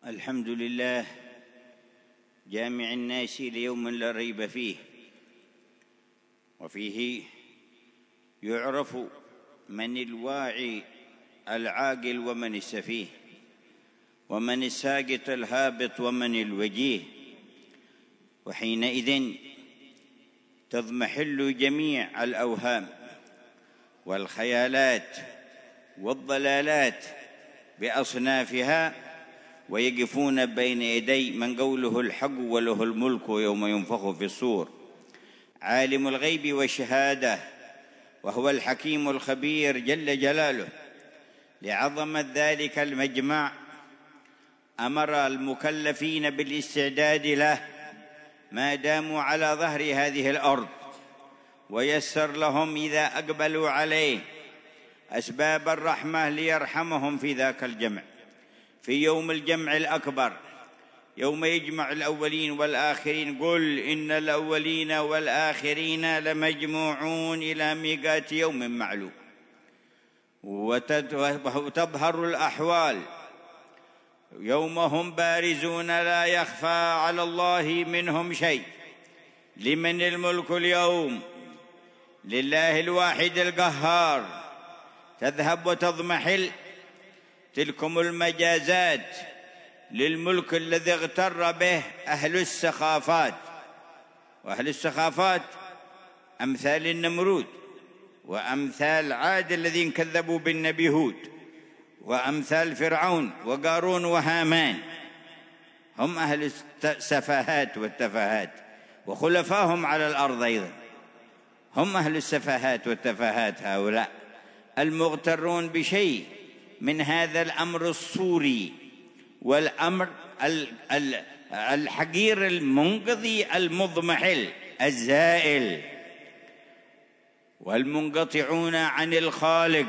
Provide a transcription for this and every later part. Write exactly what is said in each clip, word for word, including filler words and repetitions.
الحمد لله جامع الناس ليوم لا ريب فيه، وفيه يعرف من الواعي العاقل ومن السفيه، ومن الساقط الهابط ومن الوجيه، وحينئذ تضمحل جميع الأوهام والخيالات والضلالات بأصنافها، ويقفون بين يدي من قوله الحق وله الملك يوم ينفخ في الصور، عالم الغيب والشهادة وهو الحكيم الخبير جل جلاله. لعظمة ذلك المجمع أمر المكلفين بالاستعداد له ما داموا على ظهر هذه الأرض، ويسر لهم إذا أقبلوا عليه أسباب الرحمة ليرحمهم في ذاك الجمع، في يوم الجمع الأكبر، يوم يجمع الأولين والآخرين. قل إن الأولين والآخرين لمجموعون إلى ميقات يوم معلوم. وتظهر الأحوال يوم هم بارزون لا يخفى على الله منهم شيء. لمن الملك اليوم؟ لله الواحد القهار. تذهب وتضمحل تلكم المجازات للملك الذي اغتر به أهل السخافات، وأهل السخافات أمثال النمرود، وأمثال عاد الذين كذبوا بالنبي هود، وأمثال فرعون وقارون وهامان، هم أهل السفاهات والتفاهات، وخلفاهم على الأرض أيضا هم أهل السفاهات والتفاهات، هؤلاء المغترون بشيء من هذا الأمر الصوري والأمر الحقير المنقضي المضمحل الزائل، والمنقطعون عن الخالق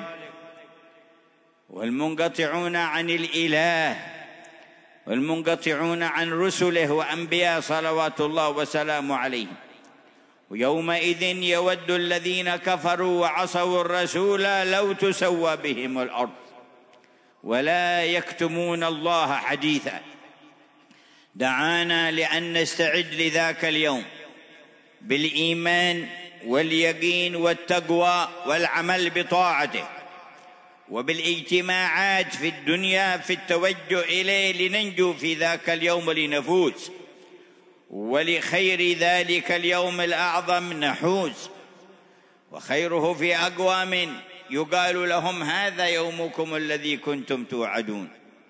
والمنقطعون عن الإله والمنقطعون عن رسله وأنبياء صلوات الله وسلامه عليهم. ويومئذ يود الذين كفروا وعصوا الرسول لو تسوى بهم الأرض ولا يكتمون الله حديثا. دعانا لأن نستعد لذاك اليوم بالإيمان واليقين والتقوى والعمل بطاعته، وبالاجتماعات في الدنيا في التوجه إليه لننجو في ذاك اليوم لنفوز، ولخير ذلك اليوم الأعظم نحوز. وخيره في أقوام يقال لهم هذا يومكم الذي كنتم توعدون.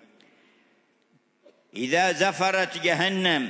إذا زفرت جهنم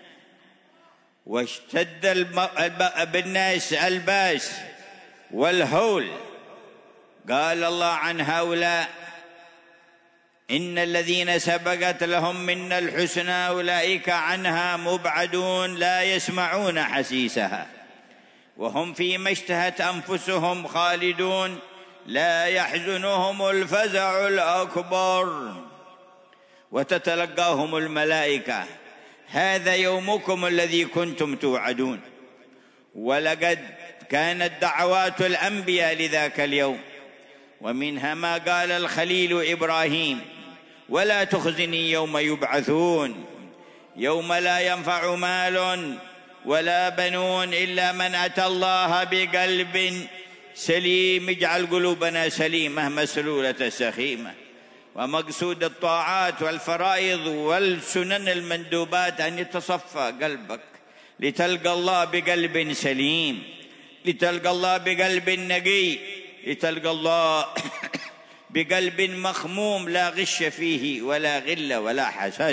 واشتد بالناس الباس والهول، قال الله عن هؤلاء إن الذين سبقت لهم منا الحسنى أولئك عنها مبعدون لا يسمعون حسيسها وهم فيما اشتهت أنفسهم خالدون لا يحزنهم الفزع الأكبر. وتتلقاهم الملائكة هذا يومكم الذي كنتم توعدون. ولقد كانت دعوات الأنبياء لذاك اليوم، ومنها ما قال الخليل إبراهيم ولا تخزني يوم يبعثون يوم لا ينفع مال ولا بنون إلا من أتى الله بقلب سليم. اجعل قلوبنا سليمة مسلولة سخيمة. ومقصود الطاعات والفرائض والسنن المندوبات أن يتصفى قلبك لتلقى الله بقلب سليم، لتلقى الله بقلب نقي، لتلقى الله بقلب مخموم لا غش فيه ولا غل ولا حسد.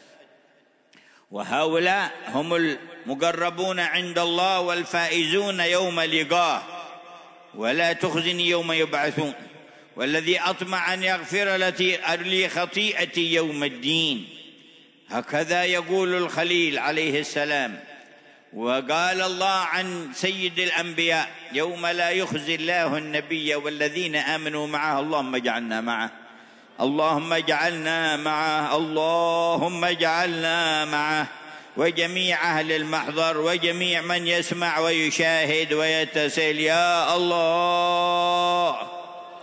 وهؤلاء هم المقربون عند الله والفائزون يوم لقاه. ولا تخزني يوم يبعثون والذي أطمع أن يغفر لي خطيئتي يوم الدين. هكذا يقول الخليل عليه السلام. وقال الله عن سيد الأنبياء يوم لا يخزي الله النبي والذين آمنوا معه اللهم اجعلنا معه اللهم اجعلنا معه اللهم اجعلنا معه وجميع أهل المحضر وجميع من يسمع ويشاهد ويتسل. يا الله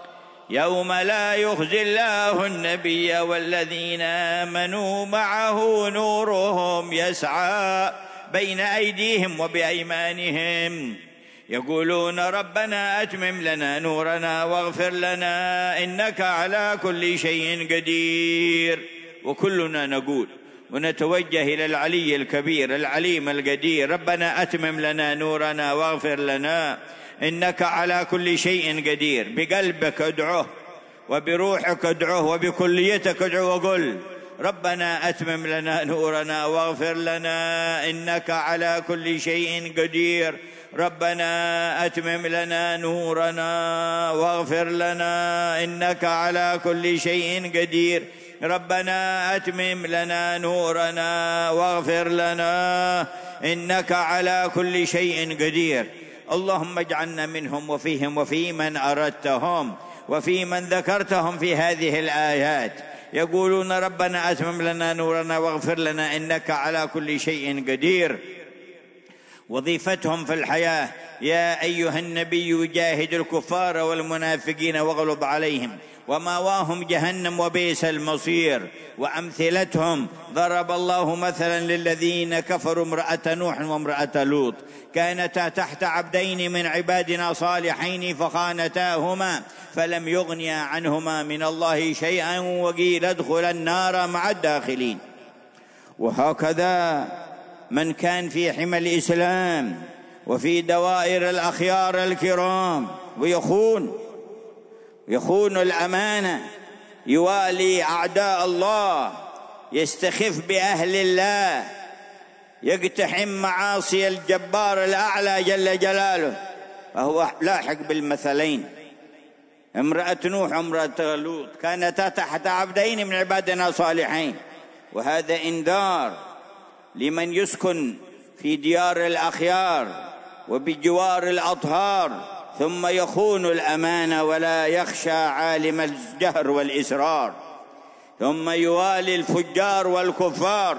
يوم لا يخزي الله النبي والذين آمنوا معه نورهم يسعى بين أيديهم وبأيمانهم يقولون ربنا أتمم لنا نورنا واغفر لنا إنك على كل شيء قدير. وكلنا نقول ونتوجه إلى العلي الكبير العليم القدير: ربنا أتمم لنا نورنا واغفر لنا إنك على كل شيء قدير. بقلبك ادعوه، وبروحك ادعوه، وبكليتك ادعوه، وقل: ربنا أتمم لنا نورنا واغفر لنا إنك على كل شيء قدير. ربنا أتمم لنا نورنا واغفر لنا إنك على كل شيء قدير. ربنا أتمم لنا نورنا واغفر لنا إنك على كل شيء قدير. اللهم اجعلنا منهم وفيهم وفي من أردتهم وفي من ذكرتهم في هذه الآيات يقولون ربنا أتمم لنا نورنا واغفر لنا إنك على كل شيء قدير. وظيفتهم في الحياة: يا أيها النبي جاهد الكفار والمنافقين واغلظ عليهم ومأواهم جهنم وبئس المصير. وأمثلتهم: ضرب الله مثلا للذين كفروا امرأة نوح وامرأة لوط كانتا تحت عبدين من عبادنا صالحين فخانتاهما فلم يغنيا عنهما من الله شيئا وقيل ادخلا النار مع الداخلين. وهكذا من كان في حمى الإسلام وفي دوائر الأخيار الكرام ويخون يخون الأمانة، يوالي أعداء الله، يستخف بأهل الله، يقتحم معاصي الجبار الأعلى جل جلاله، فهو لاحق بالمثلين: امرأة نوح وامرأة لوط كانتا تحت عبدين من عبادنا صالحين. وهذا إنذار لمن يسكن في ديار الأخيار وبجوار الأطهار ثم يخون الأمانة ولا يخشى عالم الجهر والإسرار، ثم يوالي الفجار والكفار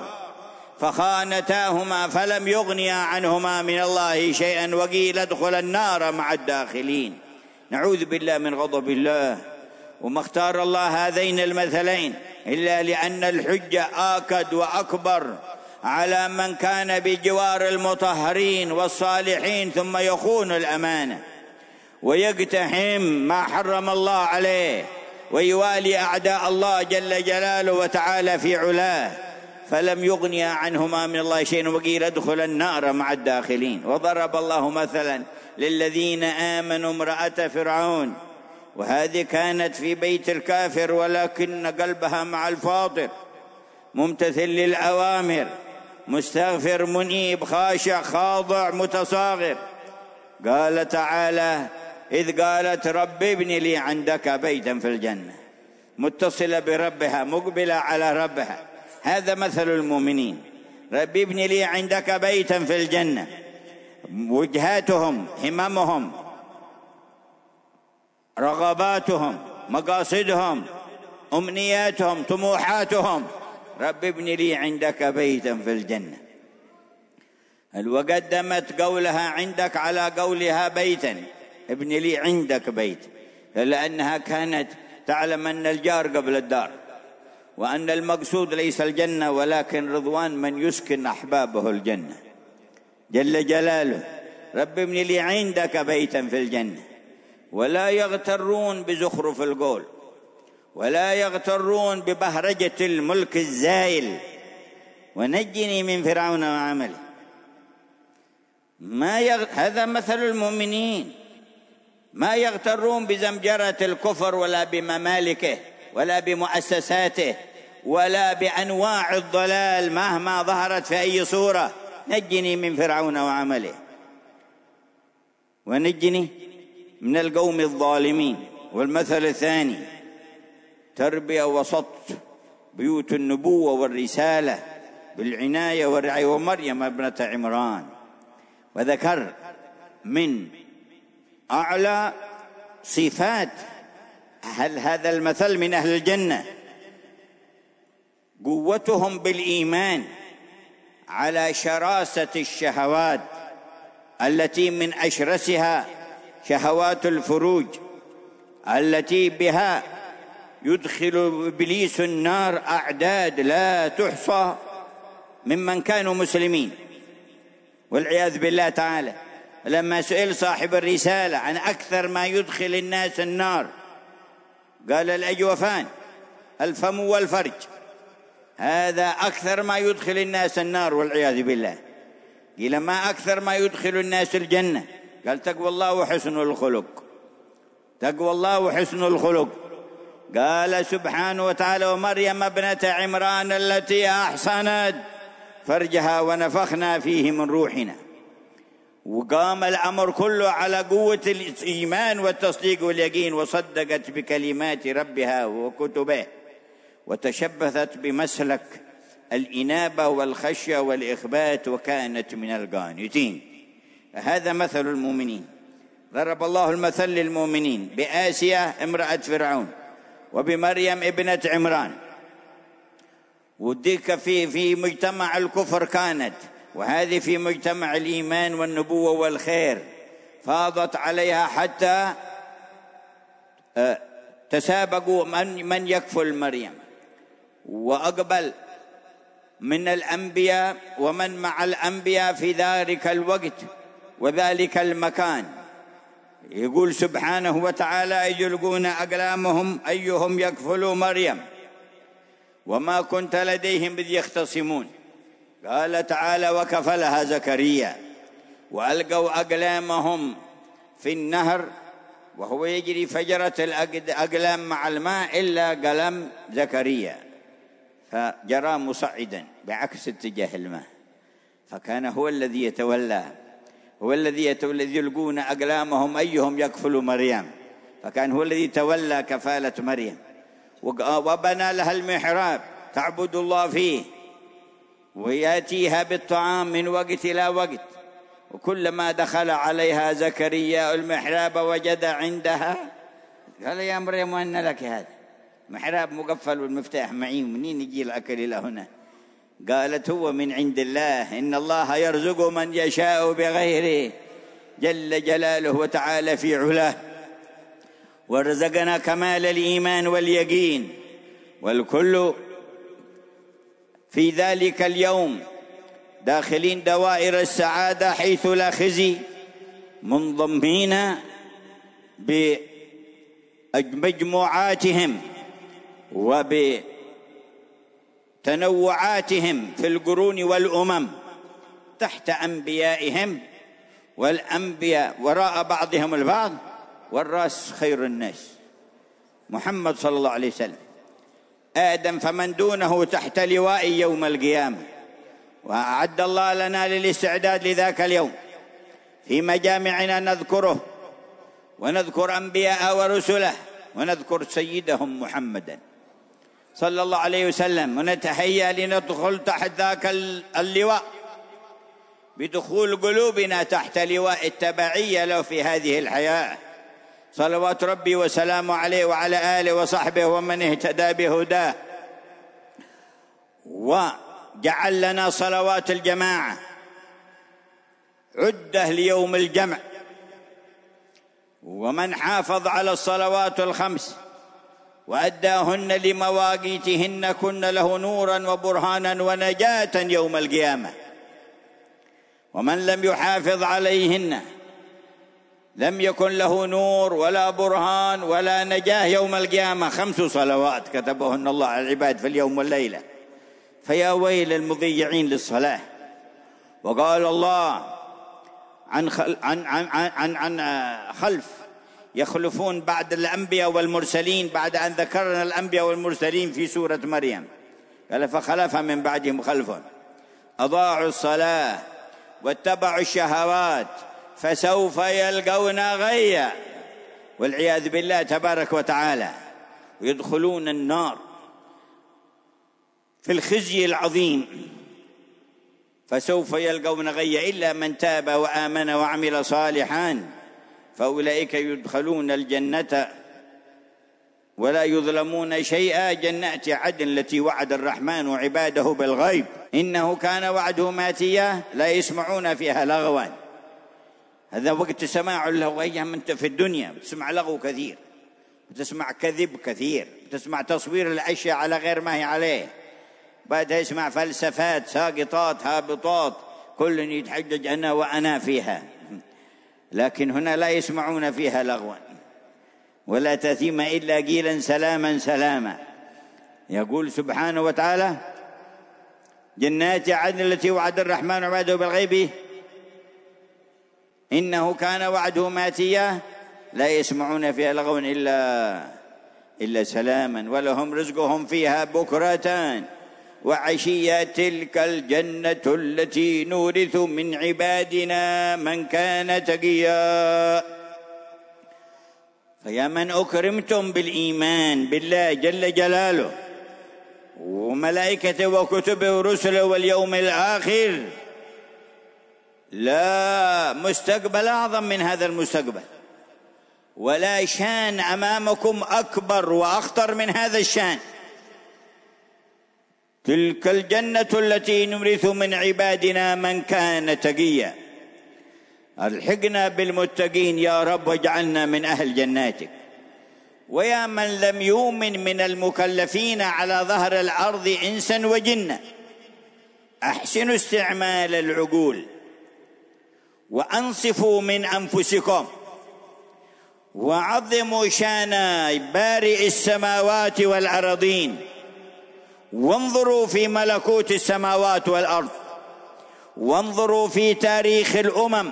فخانتاهما فلم يغنيا عنهما من الله شيئا وقيل ادخل النار مع الداخلين. نعوذ بالله من غضب الله. وما اختار الله هذين المثلين إلا لأن الحجة آكد وأكبر على من كان بجوار المطهرين والصالحين ثم يخون الأمانة ويقتحم ما حرم الله عليه ويوالي أعداء الله جل جلاله وتعالى في علاه فلم يغني عنهما من الله شيئا وقيل ادخل النار مع الداخلين. وضرب الله مثلا للذين آمنوا امرأة فرعون، وهذه كانت في بيت الكافر ولكن قلبها مع الفاطر، ممتثل للأوامر، مستغفر منيب خاشع خاضع متصاغر. قال تعالى: إذ قالت رب ابن لي عندك بيتا في الجنة، متصلة بربها مقبلة على ربها. هذا مثل المؤمنين: رب ابن لي عندك بيتا في الجنة. وجهاتهم، هممهم، رغباتهم، مقاصدهم، أمنياتهم، طموحاتهم: رب ابن لي عندك بيتا في الجنة. وقدمت قولها عندك على قولها بيتا، ابن لي عندك بيت، لأنها كانت تعلم أن الجار قبل الدار، وأن المقصود ليس الجنة ولكن رضوان من يسكن أحبابه الجنة جل جلاله. رب ابن لي عندك بيتا في الجنة. ولا يغترون بزخرف القول، ولا يغترون ببهرجة الملك الزائل. ونجني من فرعون وعمله. ما يغ... هذا مثل المؤمنين، ما يغترون بزمجرة الكفر ولا بممالكه ولا بمؤسساته ولا بأنواع الضلال مهما ظهرت في أي صورة. نجني من فرعون وعمله، ونجني من القوم الظالمين. والمثل الثاني: تربية وسط بيوت النبوة والرسالة بالعناية والرعاية. ومريم ابنة عمران. وذكر من أعلى صفات هل هذا المثل من أهل الجنة قوتهم بالإيمان على شراسة التي بها يدخل إبليس النار أعداد لا تحصى ممن كانوا مسلمين والعياذ بالله تعالى. لما سئل صاحب الرسالة عن أكثر ما يدخل الناس النار قال الأجوفان، الفم والفرج، هذا أكثر ما يدخل الناس النار والعياذ بالله. قيل ما أكثر ما يدخل الناس الجنة؟ قال تقوى الله وحسن الخلق، تقوى الله وحسن الخلق. قال سبحانه وتعالى ومريم ابنة عمران التي أحصنت فرجها ونفخنا فيه من روحنا. وقام الأمر كله على قوة الإيمان والتصديق واليقين، وصدقت بكلمات ربها وكتبه، وتشبثت بمسلك الإنابة والخشية والإخبات، وكانت من القانتين. هذا مثل المؤمنين. ضرب الله المثل للمؤمنين بآسيا امرأة فرعون وبمريم ابنة عمران. وديك في في مجتمع الكفر كانت، وهذه في مجتمع الإيمان والنبوة والخير، فاضت عليها حتى تسابقوا من من يكفل مريم، وأقبل من الأنبياء ومن مع الأنبياء في ذلك الوقت وذلك المكان. يقول سبحانه وتعالى يلقون أقلامهم أيهم يكفل مريم وما كنت لديهم إذ يختصمون. قال تعالى وكفلها زكريا، وألقوا أقلامهم في النهر وهو يجري، فجرت الأقلام مع الماء إلا قلم زكريا فجرى مصعدا بعكس اتجاه الماء، فكان هو الذي يتولى هو الذي يتولى يلقون أقلامهم أيهم يكفل مريم، فكان هو الذي تولى كفالة مريم. وبنى لها المحراب تعبد الله فيه، ويأتيها بالطعام من وقت إلى وقت، وكلما دخل عليها زكريا المحراب وجد عندها، قال يا مريم أن لك هذا محراب مقفل والمفتاح معي، منين يجي الأكل إلى هنا؟ قالت هو من عند الله، إن الله يرزق من يشاء بغيره جل جلاله وتعالى في علاه، ورزقنا كمال الإيمان واليقين، والكل في ذلك اليوم داخلين دوائر السعادة حيث لا خزي، منضمين بمجموعاتهم وبتنوعاتهم في القرون والأمم تحت أنبيائهم، والأنبياء وراء بعضهم البعض، والرأس خير الناس محمد صلى الله عليه وسلم، آدم فمن دونه تحت لواء يوم القيامة. وأعد الله لنا للاستعداد لذاك اليوم في مجامعنا نذكره، ونذكر أنبياء ورسله، ونذكر سيدهم محمدا صلى الله عليه وسلم، ونتهيأ لندخل تحت ذاك اللواء بدخول قلوبنا تحت لواء التبعية له في هذه الحياة، صلوات ربي وسلامه عليه وعلى آله وصحبه ومن اهتدى بهداه. وجعل لنا صلوات الجماعة عدة ليوم الجمع، ومن حافظ على الصلوات الخمس وأداهن لمواقيتهن كن له نورا وبرهانا ونجاة يوم القيامة، ومن لم يحافظ عليهن لم يكن له نور ولا برهان ولا نجاة يوم القيامة. خمس صلوات كتبهن الله على العباد في اليوم والليلة، فيا ويل المضيعين للصلاة. وقال الله عن خل عن عن عن, عن خلف يخلفون بعد الأنبياء والمرسلين، بعد أن ذكرنا الأنبياء والمرسلين في سورة مريم، قال فخلف من بعدهم خلف أضاعوا الصلاة واتبعوا الشهوات فسوف يلقون غيا، والعياذ بالله تبارك وتعالى، ويدخلون النار في الخزي العظيم، فسوف يلقون غيا إلا من تاب وآمن وعمل صالحا فأولئك يدخلون الجنة ولا يظلمون شيئا، جنات عدن التي وعد الرحمن عباده بالغيب إنه كان وعده ماتيا لا يسمعون فيها لغوا. هذا وقت سماع اللغو، أيام أنت في الدنيا تسمع لغو كثير، بتسمع كذب كثير، بتسمع تصوير الأشياء على غير ما هي عليه، بعدها يسمع فلسفات ساقطات هابطات كل يتحجج أنا وأنا فيها. لكن هنا لا يسمعون فيها لغوا ولا تثيم إلا قيلا سلاما سلاما. يقول سبحانه وتعالى: جنات عدن التي وعد الرحمن عباده بالغيب إنه كان وعده ماتيا لا يسمعون فيها لغوا إلا إلا سلاما ولهم رزقهم فيها بكرة وعشيا تلك الجنة التي نورث من عبادنا من كان تقيا. فيا من أكرمتم بالإيمان بالله جل جلاله وملائكته وكتبه ورسله واليوم الآخر، لا مستقبل أعظم من هذا المستقبل، ولا شان أمامكم أكبر وأخطر من هذا الشان. تلك الجنة التي نورث من عبادنا من كان تقيا. الحقنا بالمتقين يا رب واجعلنا من أهل جناتك. ويا من لم يؤمن من المكلفين على ظهر الأرض إنسا وجنا، أحسنوا استعمال العقول وأنصفوا من أنفسكم وعظموا شان بارئ السماوات والأرضين، وانظروا في ملكوت السماوات والأرض، وانظروا في تاريخ الأمم،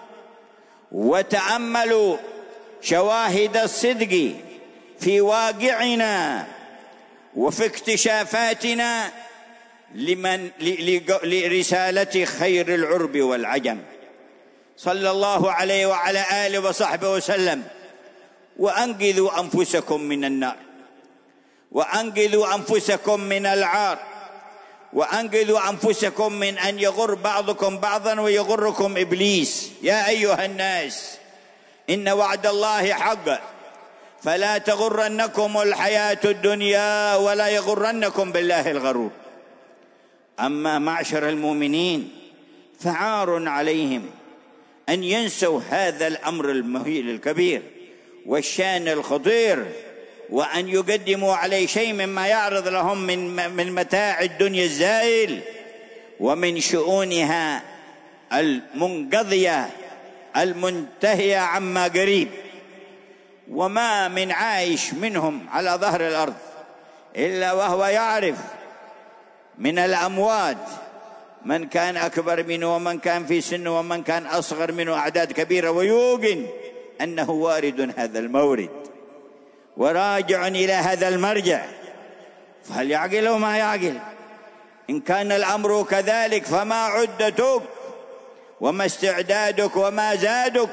وتأملوا شواهد الصدق في واقعنا وفي اكتشافاتنا لمن لرسالة خير العرب والعجم صلى الله عليه وعلى آله وصحبه وسلم. وأنقذوا أنفسكم من النار، وأنقذوا أنفسكم من العار، وأنقذوا أنفسكم من أن يغر بعضكم بعضا ويغركم إبليس. يا أيها الناس إن وعد الله حق فلا تغرنكم الحياة الدنيا ولا يغرنكم بالله الغرور. أما معشر المؤمنين فعار عليهم أن ينسوا هذا الأمر المهيل الكبير والشان الخطير، وأن يقدموا عليه شيء مما يعرض لهم من من متاع الدنيا الزائل ومن شؤونها المنقضية المنتهية عما قريب. وما من عايش منهم على ظهر الأرض إلا وهو يعرف من الأموات من كان أكبر منه ومن كان في سنه ومن كان أصغر منه أعداد كبيرة، ويوقن أنه وارد هذا المورد وراجع إلى هذا المرجع. فهل يعقل أو ما يعقل؟ إن كان الأمر كذلك فما عدتك وما استعدادك وما زادك.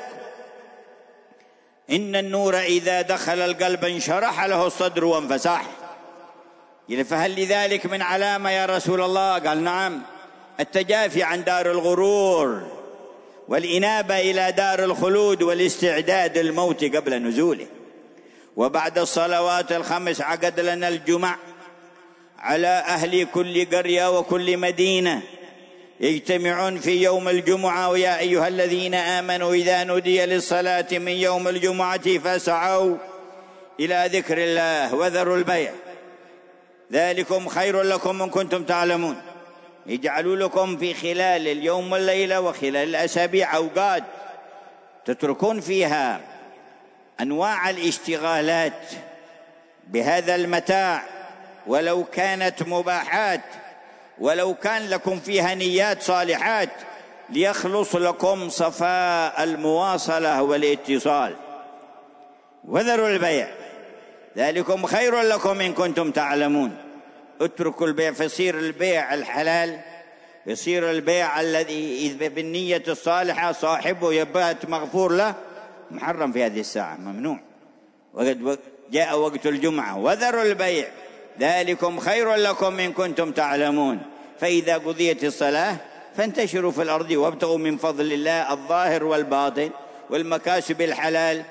إن النور إذا دخل القلب انشرح له الصدر وانفسح. فهل لذلك من علامة يا رسول الله؟ قال نعم، التجافي عن دار الغرور والإنابة إلى دار الخلود والاستعداد للموت قبل نزوله. وبعد الصلوات الخمس عقد لنا الجمع على أهل كل قرية وكل مدينة يجتمعون في يوم الجمعة. ويا أيها الذين آمنوا إذا نودي للصلاة من يوم الجمعة فاسعوا إلى ذكر الله وذروا البيع ذلكم خير لكم إن كنتم تعلمون. يجعلوا لكم في خلال اليوم والليلة وخلال الأسابيع أوقات تتركون فيها أنواع الاشتغالات بهذا المتاع، ولو كانت مباحات، ولو كان لكم فيها نيات صالحات، ليخلص لكم صفاء المواصلة والاتصال. وذروا البيع ذلكم خير لكم إن كنتم تعلمون. اتركوا البيع فيصير البيع الحلال، يصير البيع الذي بالنية الصالحة صاحبه يبات مغفور له، محرم في هذه الساعة، ممنوع. وقد جاء وقت الجمعة. وذروا البيع ذلكم خير لكم إن كنتم تعلمون. فإذا قضيت الصلاة فانتشروا في الأرض وابتغوا من فضل الله الظاهر والباطن والمكاسب الحلال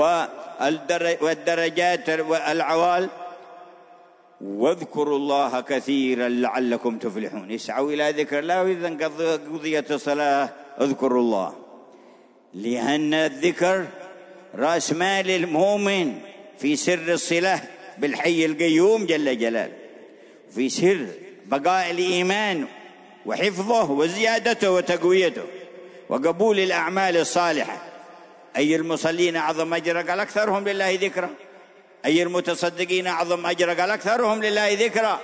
والدرجات والعوال، واذكروا الله كثيرا لعلكم تفلحون. اسعوا إلى ذكر الله، وإذا قضيت الصلاة اذكروا الله، لأن الذكر رأس مال المؤمن في سر الصلة بالحي القيوم جل جلاله، في سر بقاء الإيمان وحفظه وزيادته وتقويته وقبول الأعمال الصالحة. أي المصلين أعظم أجرا؟ قال أكثرهم لله ذكرا. أي المتصدقين أعظم أجرا؟ قال أكثرهم لله ذكرا.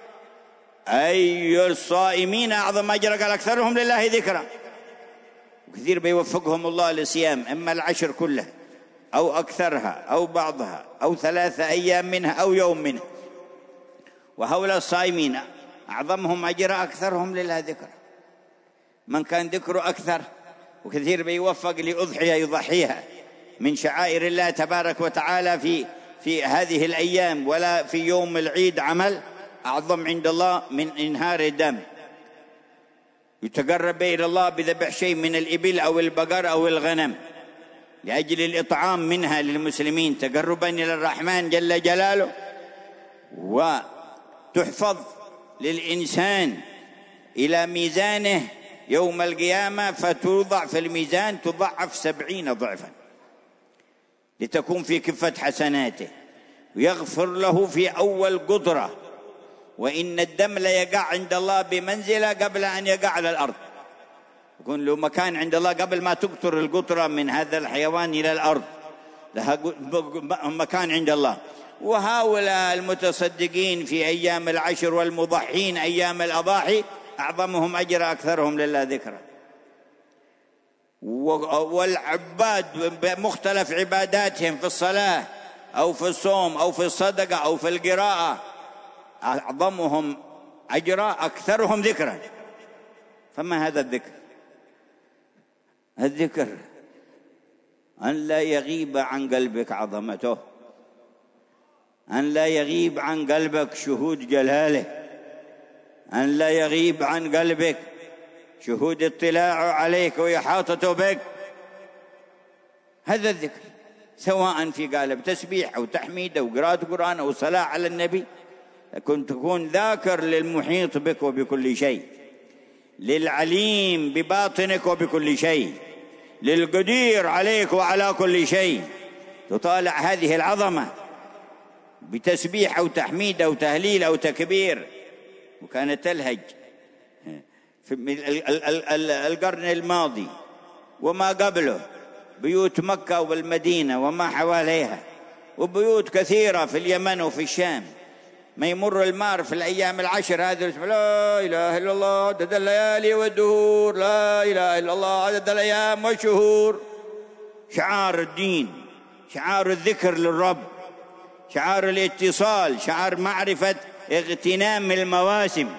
أي الصائمين أعظم أجرا؟ قال أكثرهم لله ذكرا. وكثير بيوفقهم الله للصيام، إما العشر كلها أو أكثرها أو بعضها أو ثلاثة أيام منها أو يوم منها. وهؤلاء الصائمين أعظمهم أجرا أكثرهم لله ذكرا. من كان ذكره أكثر، وكثير بيوفق لأضحية يضحيها من شعائر الله تبارك وتعالى في في هذه الأيام، ولا في يوم العيد عمل أعظم عند الله من إنهار الدم يتقرب إلى الله بذبح شيء من الإبل أو البقر أو الغنم لأجل الإطعام منها للمسلمين تقربا إلى الرحمن جل جلاله، وتحفظ للإنسان إلى ميزانه يوم القيامة، فتوضع في الميزان تضعف سبعين ضعفا لتكون في كفة حسناته، ويغفر له في أول قطرة. وإن الدم ليقع عند الله بمنزلة قبل أن يقع على الأرض، يكون له مكان عند الله قبل ما تقطر القطرة من هذا الحيوان إلى الأرض، لها مكان عند الله. وهؤلاء المتصدقين في أيام العشر والمضحين أيام الأضاحي أعظمهم أجر أكثرهم لله ذكرا. والعباد بمختلف عباداتهم في الصلاة أو في الصوم أو في الصدقة أو في القراءة أعظمهم أجرا أكثرهم ذكرا. فما هذا الذكر؟ الذكر أن لا يغيب عن قلبك عظمته، أن لا يغيب عن قلبك شهود جلاله، أن لا يغيب عن قلبك شهود اطلاعه عليك وإحاطته بك. هذا الذكر سواء في قالب تسبيح أو تحميد أو قراءة قرآن أو صلاة على النبي، كنت تكون ذاكر للمحيط بك وبكل شيء، للعليم بباطنك وبكل شيء، للقدير عليك وعلى كل شيء. تطالع هذه العظمة بتسبيح أو تحميد أو تهليل أو تكبير. وكانت تلهج في القرن الماضي وما قبله بيوت مكة والمدينة وما حواليها، وبيوت كثيرة في اليمن وفي الشام، ما يمر المار في الأيام العشر هذه لا إله إلا الله عدد الليالي والدهور، لا إله إلا الله عدد الأيام والشهور. شعار الدين، شعار الذكر للرب، شعار الاتصال، شعار معرفة اغتنام المواسم.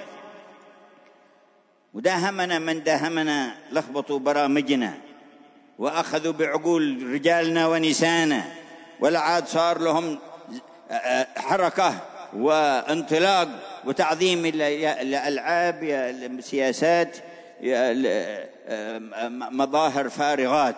وداهمنا من داهمنا لخبطوا برامجنا وأخذوا بعقول رجالنا ونسانا، ولا عاد صار لهم حركة وانطلاق وتعظيم الألعاب، السياسات، مظاهر فارغات.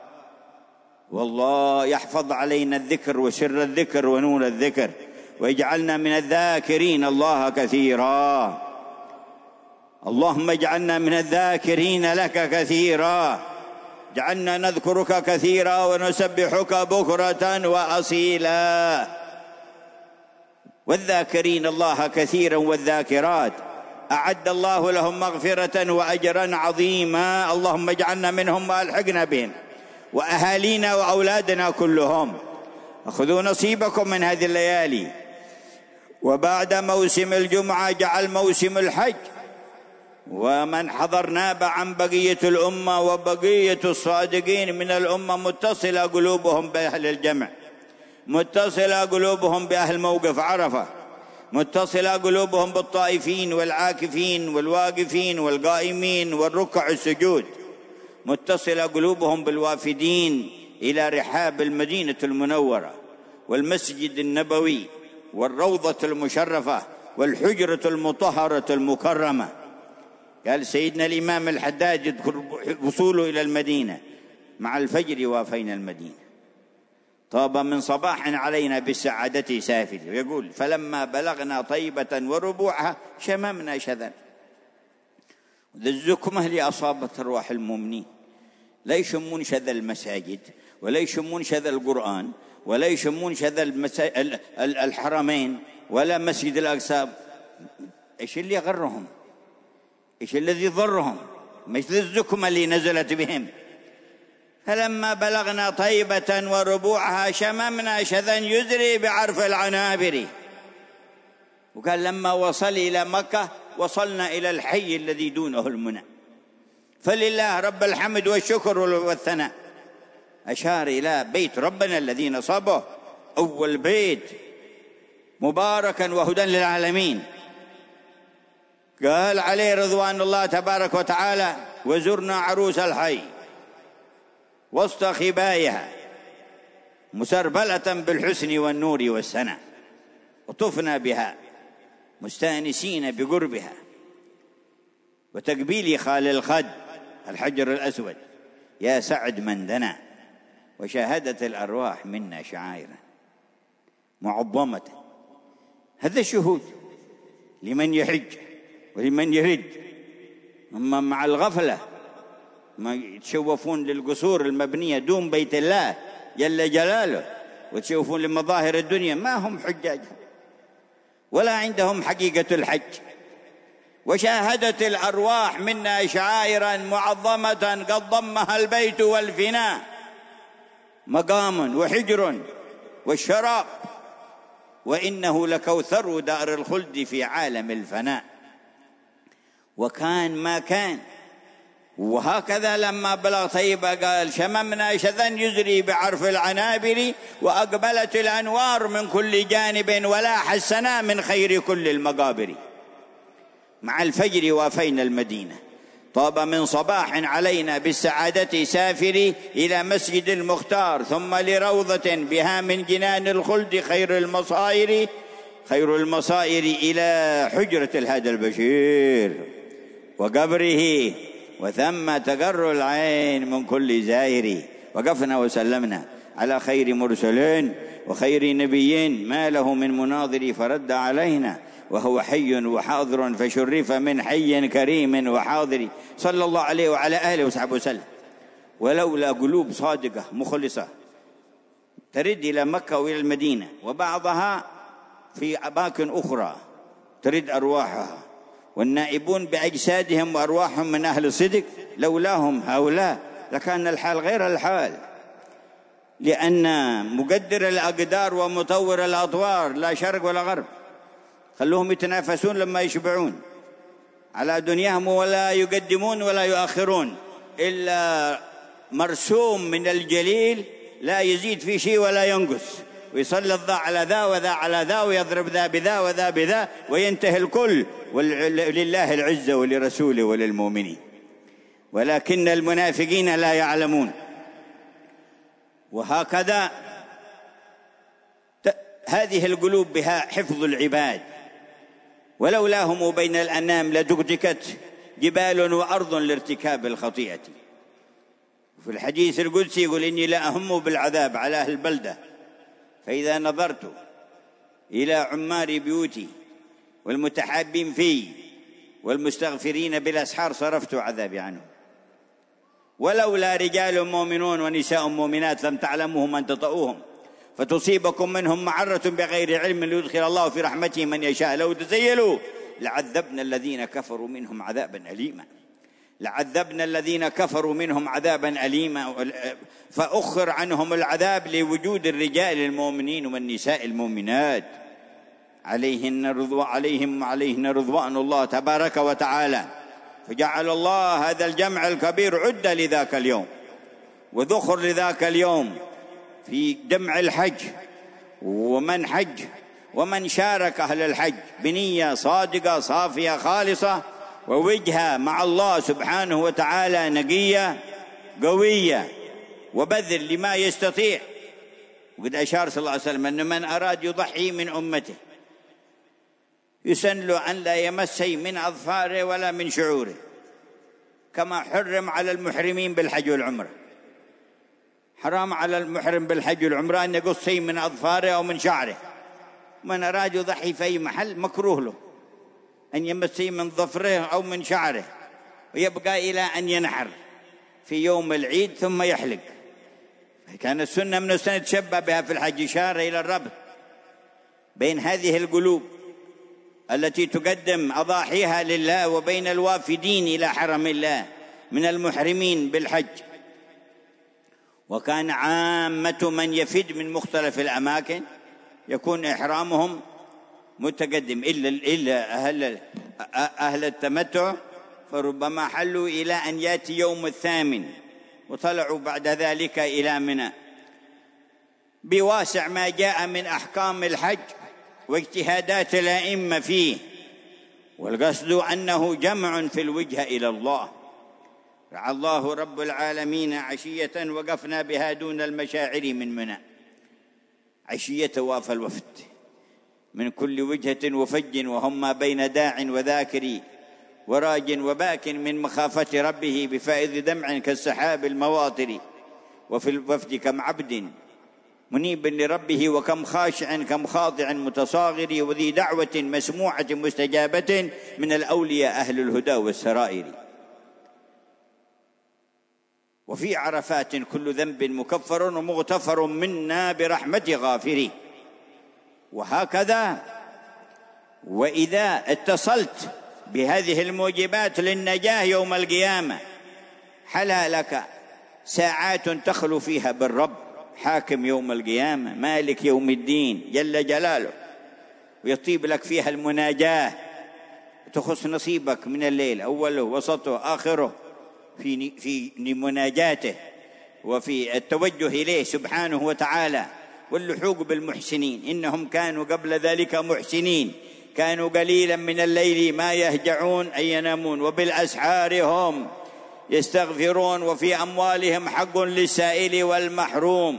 والله يحفظ علينا الذكر وسر الذكر ونور الذكر، ويجعلنا من الذاكرين الله كثيرا. اللهم اجعلنا من الذاكرين لك كثيرا، جعلنا نذكرك كثيرا ونسبحك بكرة وأصيلا. والذاكرين الله كثيرا والذاكرات أعد الله لهم مغفرة وأجرا عظيما. اللهم اجعلنا منهم وألحقنا بهم، وأهالينا وأولادنا كلهم. أخذوا نصيبكم من هذه الليالي. وبعد موسم الجمعة جعل موسم الحج، ومن حضر ناب عن بقية الأمة، وبقية الصادقين من الأمة متصلة قلوبهم بأهل الجمع، متصلة قلوبهم بأهل موقف عرفة، متصلة قلوبهم بالطائفين والعاكفين والواقفين والقائمين والركع السجود، متصلة قلوبهم بالوافدين إلى رحاب المدينة المنورة والمسجد النبوي والروضة المشرفة والحجرة المطهرة المكرمة. قال سيدنا الإمام الحداد يذكر وصوله إلى المدينة: مع الفجر وافينا المدينة، طاب من صباح علينا بالسعادة سافل. ويقول: فلما بلغنا طيبة وربوعها شممنا شذا. ذا الزكمة اللي أصابت أرواح المؤمنين لا يشمون شذا المساجد ولا يشمون شذا القرآن ولا يشمون شذا المسا... الحرمين ولا مسجد الأقصى. إيش اللي يغرهم؟ إيش الذي ضرهم؟ مثل الزكمة اللي نزلت بهم. فلما بلغنا طيبة وربوعها شممنا شذا يزري بعرف العنابر. وقال لما وصل إلى مكة وصلنا إلى الحي الذي دونه المنى. فلله رب الحمد والشكر والثناء. أشار إلى بيت ربنا الذي نصبه أول بيت مباركا وهدى للعالمين. قال عليه رضوان الله تبارك وتعالى: وزرنا عروس الحي وسط خبايها مسربلة بالحسن والنور والسنة، وطفنا بها مستأنسين بقربها وتقبيل خال الخد الحجر الأسود يا سعد من دنا، وشاهدت الأرواح منا شعائرا معظمة. هذا الشهود لمن يحج ولمن يرد. أما مع الغفلة ما يتشوفون للقصور المبنية دون بيت الله جل جلاله وتشوفون لمظاهر الدنيا، ما هم حجاج ولا عندهم حقيقة الحج. وشاهدت الأرواح منا شعائرا معظمة قد ضمها البيت والفناء مقام وحجر والشراب، وإنه لكوثر دار الخلد في عالم الفناء. وكان ما كان. وهكذا لما بلغ طيبة قال: شممنا شذا يزري بعرف العنابر، وأقبلت الأنوار من كل جانب، ولاح السنا من خير كل المقابر. مع الفجر وافينا المدينة، طاب من صباح علينا بالسعادة سافري إلى مسجد المختار، ثم لروضة بها من جنان الخلد خير المصائر خير المصائر إلى حجرة الهادي البشير وقبره، وثم تقر العين من كل زائر. وقفنا وسلمنا على خير مرسلين وخير نبيين ما له من مناظر فرد علينا، وهو حي وحاضر فشرف من حي كريم وحاضر، صلى الله عليه وعلى آله وصحبه وسلم. ولولا قلوب صادقة مخلصة ترد إلى مكة وإلى المدينة، وبعضها في أماكن أخرى ترد أرواحها، والنائبون بأجسادهم وأرواحهم من أهل الصدق، لولاهم هؤلاء لكان الحال غير الحال. لأن مقدر الأقدار ومطور الأطوار لا شرق ولا غرب، خلوهم يتنافسون لما يشبعون على دنياهم، ولا يقدمون ولا يؤخرون، إلا مرسوم من الجليل لا يزيد في شيء ولا ينقص، ويسلط ذا على ذا وذا على ذا، ويضرب ذا بذا وذا بذا، وينتهي الكل، ولله العزة ولرسوله وللمؤمنين، ولكن المنافقين لا يعلمون. وهكذا هذه القلوب بها حفظ العباد، ولولاهم بين الأنام لدكدكت جبال وأرض لارتكاب الخطيئة. في الحديث القدسي يقول: إني لا أهم بالعذاب على أهل البلدة، فإذا نظرت إلى عمار بيوتي والمتحابين في والمستغفرين بالأسحار صرفت عذابي عنهم. ولولا رجال مؤمنون ونساء مؤمنات لم تعلموهم أن تطؤوهم فتصيبكم منهم معرة بغير علم ليدخل الله في رحمته من يشاء، لو تزيلوا لعذبنا الذين كفروا منهم عذابا أليما لعذبنا الذين كفروا منهم عذابا أليما فأخر عنهم العذاب لوجود الرجال المؤمنين والنساء المؤمنات عليهن رضوان عليهم وعليهن رضوان الله تبارك وتعالى. فجعل الله هذا الجمع الكبير عدة لذاك اليوم وذخر لذاك اليوم في جمع الحج، ومن حج ومن شارك أهل الحج بنية صادقة صافية خالصة ووجهة مع الله سبحانه وتعالى نقية قوية، وبذل لما يستطيع. وقد أشار صلى الله عليه وسلم أن من أراد يضحي من أمته يسن له أن لا يمس من أظفاره ولا من شعوره، كما حرم على المحرمين بالحج والعمرة. حرام على المحرم بالحج والعمرة أن يقص شيء من أظفاره أو من شعره. من أراد يضحي في أي محل مكروه له أن يمس شيء من ظفره أو من شعره، ويبقى إلى أن ينحر في يوم العيد ثم يحلق. كان السنة من السنة تشبه بها في الحج، إشارة إلى الربط بين هذه القلوب التي تقدم أضاحيها لله وبين الوافدين إلى حرم الله من المحرمين بالحج. وكان عامة من يفد من مختلف الأماكن يكون إحرامهم متقدم، إلا إلا أهل أهل التمتع فربما حلوا إلى أن يأتي يوم الثامن وطلعوا بعد ذلك إلى منى بواسع ما جاء من أحكام الحج واجتهادات الأئمة فيه، والقصد أنه جمع في الوجهة إلى الله. رعى الله رب العالمين عشية وقفنا بها دون المشاعر من منى، عشية واف الوفد من كل وجهة وفج، وهم ما بين داع وذاكر وراج وباك من مخافة ربه بفائض دمع كالسحاب المواطر. وفي الوفد كم عبد منيب لربه، وكم خاشع كم خاضع متصاغر، وذي دعوة مسموعة مستجابة من الأولياء أهل الهدى والسرائر. وفي عرفات كل ذنب مكفر ومغتفر منا برحمة غافر. وهكذا وإذا اتصلت بهذه الموجبات للنجاة يوم القيامة حلا لك ساعات تخلو فيها بالرب حاكم يوم القيامة مالك يوم الدين جل جلاله، ويطيب لك فيها المناجاة تخص نصيبك من الليل أوله وسطه آخره في في مناجاته وفي التوجه إليه سبحانه وتعالى، واللحوق بالمحسنين إنهم كانوا قبل ذلك محسنين، كانوا قليلا من الليل ما يهجعون أي ينامون وبالأسحار هم يستغفرون، وفي أموالهم حق للسائل والمحروم،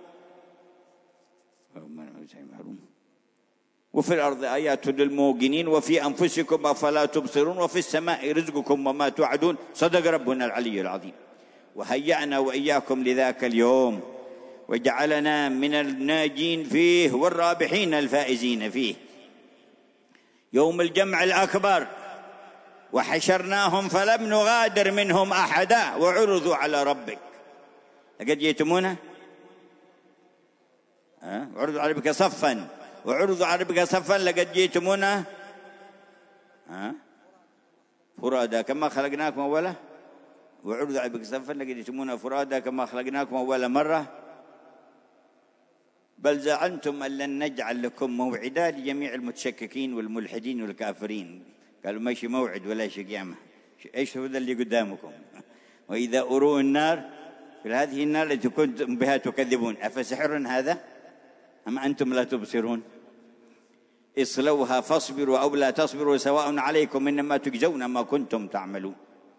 وفي الأرض آيات للموقنين وفي أنفسكم أفلا تبصرون وفي السماء رزقكم وما توعدون صدق ربنا العلي العظيم. وهيأنا وإياكم لذاك اليوم وجعلنا من الناجين فيه والرابحين الفائزين فيه. يوم الجمع الأكبر وحشرناهم فلم نغادر منهم أحدا وعرضوا على ربك لقد جئتمونا أه؟ وعرضوا على ربك صفا وعرضوا على ربك صفا لقد جئتمونا أه؟ فرادا كما خلقناكم أولا وعرضوا على ربك صفا لقد جئتمونا فرادا كما خلقناكم أول مرة بل زعمتم أن لن نجعل لكم موعدا لجميع المتشككين والملحدين والكافرين. قالوا ماشي موعد ولا شيء قيامة، ايش هو اللي قدامكم؟ وإذا أروا النار في هذه النار التي كنتم بها تكذبون أفسحر هذا أم أنتم لا تبصرون اصلوها فاصبروا أو لا تصبروا سواء عليكم إنما تجزون ما كنتم تعملون.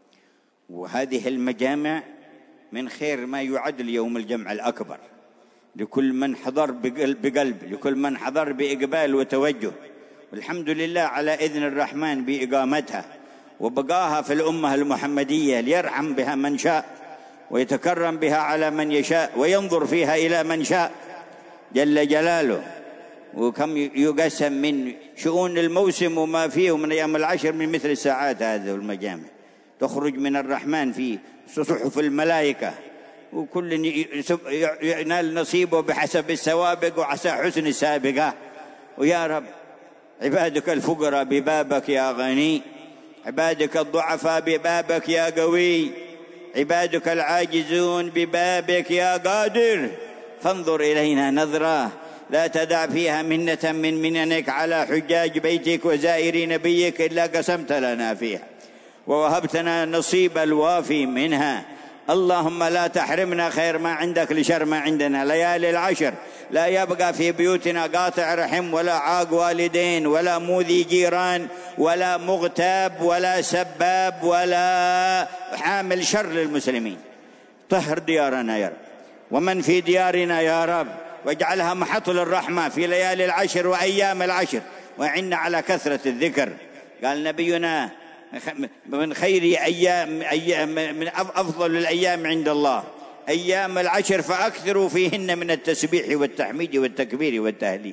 وهذه المجامع من خير ما يعد اليوم الجمع الأكبر لكل من حضر بقلب، لكل من حضر بإقبال وتوجه، والحمد لله على إذن الرحمن بإقامتها وبقاها في الأمة المحمدية ليرحم بها من شاء ويتكرم بها على من يشاء وينظر فيها إلى من شاء جل جلاله. وكم يقسم من شؤون الموسم وما فيه من أيام العشر من مثل الساعات هذه المجامع تخرج من الرحمن في صحف الملائكة، وكل ينال نصيبه بحسب السوابق وعسى حسن السابقة. ويا رب عبادك الفقراء ببابك يا غني، عبادك الضعفاء ببابك يا قوي، عبادك العاجزون ببابك يا قادر، فانظر إلينا نظرة لا تدع فيها منة من مننك على حجاج بيتك وزائري نبيك إلا قسمت لنا فيها ووهبتنا نصيب الوافي منها. اللهم لا تحرمنا خير ما عندك لشر ما عندنا. ليالي العشر لا يبقى في بيوتنا قاطع رحم ولا عاق والدين ولا موذي جيران ولا مغتاب ولا سباب ولا حامل شر للمسلمين. طهر ديارنا يا رب ومن في ديارنا يا رب، واجعلها محط للرحمة في ليالي العشر وأيام العشر، وعنا على كثرة الذكر. قال نبينا من خير أيام, أيام من أفضل الأيام عند الله أيام العشر فأكثروا فيهن من التسبيح والتحميد والتكبير والتهليل.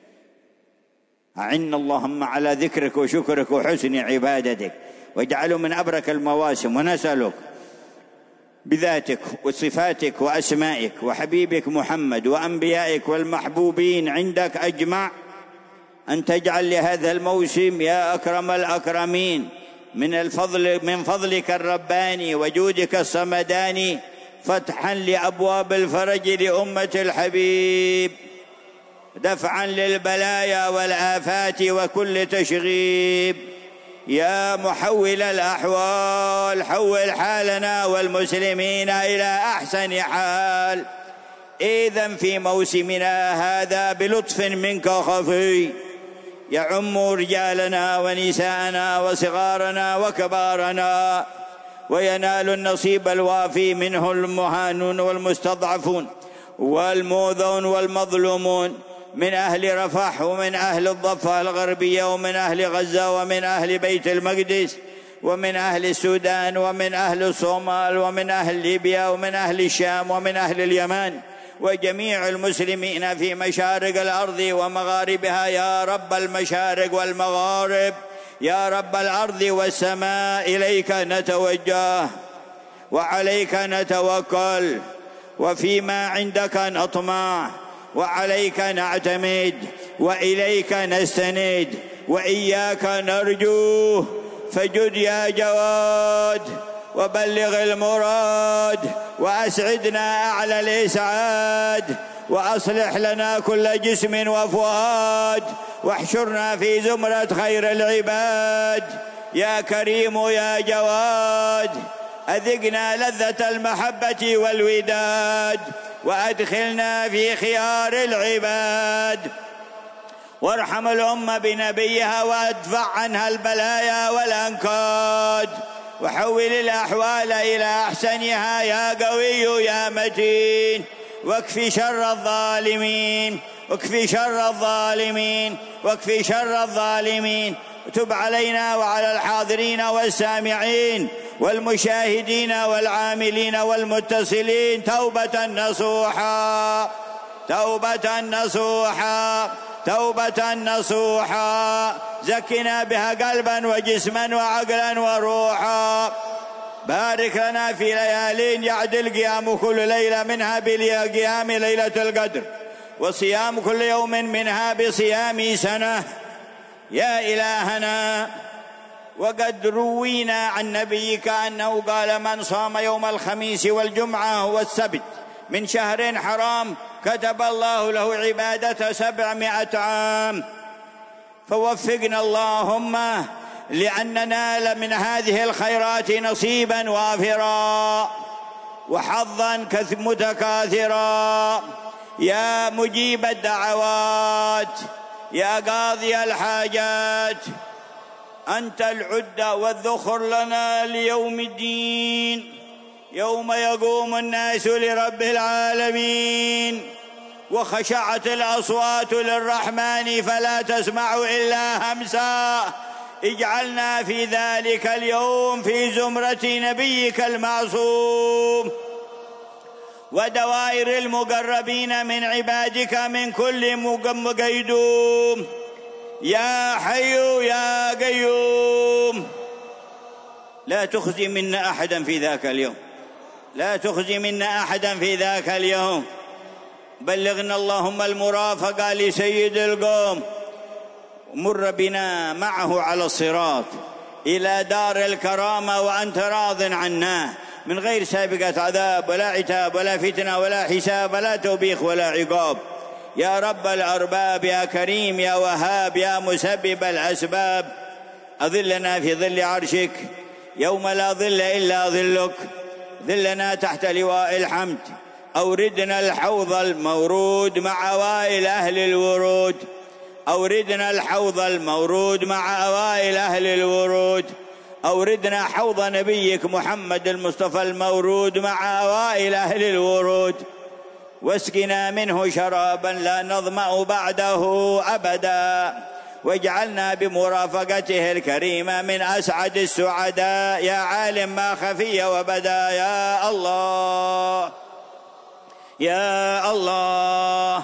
أعنا اللهم على ذكرك وشكرك وحسن عبادتك واجعله من أبرك المواسم. ونسألك بذاتك وصفاتك وأسمائك وحبيبك محمد وأنبيائك والمحبوبين عندك أجمع أن تجعل لهذا الموسم يا أكرم الأكرمين من الفضل من فضلك الرباني وجودك الصمداني فتحا لأبواب الفرج لأمة الحبيب، دفعا للبلايا والآفات وكل تشغيب. يا محول الأحوال حول حالنا والمسلمين إلى أحسن حال. إذن في موسمنا هذا بلطف منك خفي يعم رجالنا ونساءنا وصغارنا وكبارنا، وينال النصيب الوافي منه المهانون والمستضعفون والمؤذون والمظلومون من أهل رفح ومن أهل الضفة الغربية ومن أهل غزة ومن أهل بيت المقدس ومن أهل السودان ومن أهل الصومال ومن أهل ليبيا ومن أهل الشام ومن أهل اليمن وجميع المسلمين في مشارق الأرض ومغاربها يا رب المشارق والمغارب، يا رب الأرض والسماء. إليك نتوجه وعليك نتوكل وفيما عندك نطمع وعليك نعتمد وإليك نستند وإياك نرجو. فجد يا جواد وبلغ المراد وأسعدنا أعلى الإسعاد، وأصلح لنا كل جسم وفؤاد، واحشرنا في زمرة خير العباد. يا كريم يا جواد أذقنا لذة المحبة والوداد، وأدخلنا في خيار العباد. وارحم الأمة بنبيها وادفع عنها البلايا والأنكاد، وحول الأحوال إلى أحسنها يا قوي يا متين. واكفي شر الظالمين واكفي شر الظالمين واكفي شر الظالمين. وتب علينا وعلى الحاضرين والسامعين والمشاهدين والعاملين والمتصلين توبة نصوحا توبة نصوحا توبة نصوحا. زكنا بها قلبا وجسما وعقلا وروحا. بارك لنا في ليالين يعدل قيام كل ليلة منها بقيام ليلة القدر، وصيام كل يوم منها بصيام سنة يا إلهنا. وقد روينا عن نبيك أنه قال: من صام يوم الخميس والجمعة والسبت من شهر حرام كتب الله له عبادة سبعمائة عام. فوفقنا اللهم لأن ننال من هذه الخيرات نصيبا وافرا وحظا متكاثرا. يا مجيب الدعوات يا قاضي الحاجات، أنت العدة والذخر لنا ليوم الدين، يوم يقوم الناس لرب العالمين وخشعت الأصوات للرحمن فلا تسمع إلا همسا. اجعلنا في ذلك اليوم في زمرة نبيك المعصوم ودوائر المقربين من عبادك من كل مقيدوم. يا حي يا قيوم لا تخزي منا أحدا في ذاك اليوم، لا تخزي منا أحدا في ذاك اليوم. بلغنا اللهم المرافقة لسيد القوم، مر بنا معه على الصراط إلى دار الكرامة وأنت راض عنا، من غير سابقة عذاب ولا عتاب ولا فتنة ولا حساب ولا توبيخ ولا عقاب. يا رب الأرباب يا كريم يا وهاب يا مسبب الأسباب، أظلنا في ظل عرشك يوم لا ظل إلا ظلك، ظلنا تحت لواء الحمد. أوردنا الحوض المورود مع أوائل أهل الورود، أوردنا الحوض المورود مع أوائل أهل الورود، أوردنا حوض نبيك محمد المصطفى المورود مع أوائل أهل الورود، واسقنا منه شرابا لا نظمأ بعده أبدا، واجعلنا بمرافقته الكريمة من أسعد السعداء يا عالم ما خفي وبدا. يا الله يا الله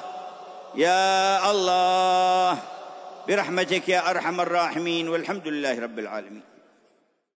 يا الله برحمتك يا أرحم الراحمين، والحمد لله رب العالمين.